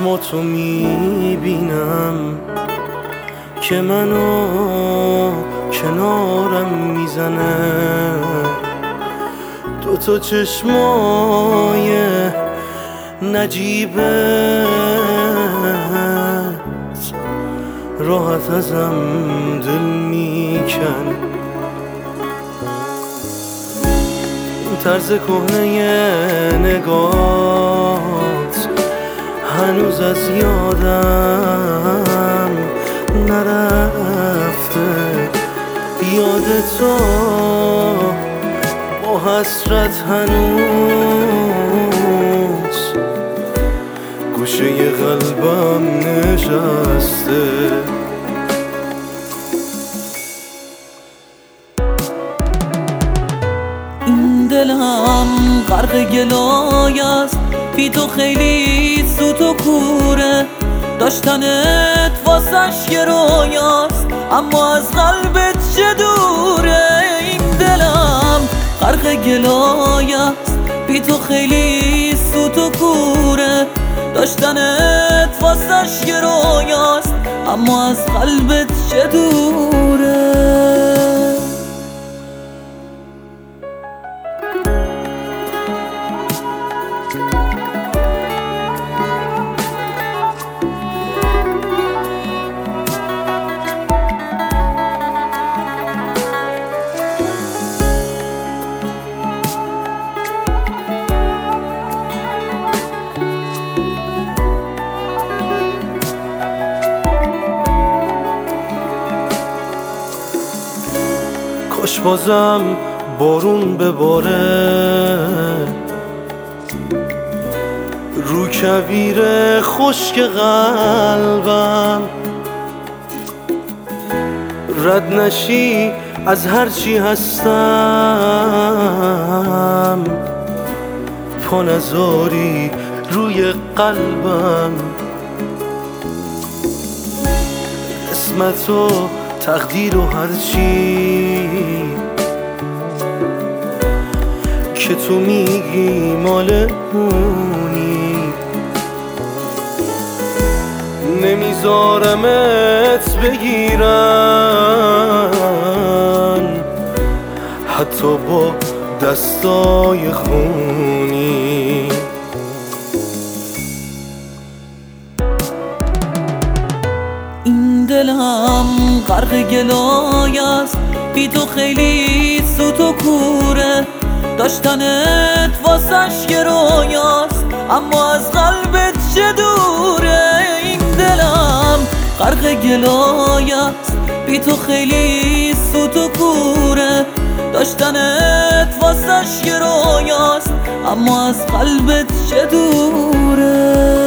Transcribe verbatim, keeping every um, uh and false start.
چشماتو میبینم که منو کنارم میزنه، دوتا چشمای نجیبت راحت ازم دل میکنه. طرز کهنه نگات هنوز از یادم نرفته، یاد تو با حسرت هنوز گوشه قلبم نشسته. این دلم غرق گلای است، بی تو خیلی سوت و کوره، داشتنت واسش یه رویاست اما از قلبت چه دوره. این دلم غرق گلای است، بی تو خیلی سوت و کوره، داشتنت واسش یه رویاست اما از قلبت چه دوره. کاش بازم بارون بباره رو کویر خشک قلبم، رد نشی از هرچی هستم، پا نذاری روی قلبم. اسمت و تقدیر و هرچی که تو میگی مال اونی، نمیذارمت بگیرن حتی با دستای خونی. این دلم غرق گلای است، بی تو خیلی سوت و کوره، داشتنت واسش یه رویاست اما از قلبت چه دوره. این دلم غرق گلای است، بی تو خیلی سوت و کوره، داشتنت واسش یه رویاست اما از قلبت چه دوره.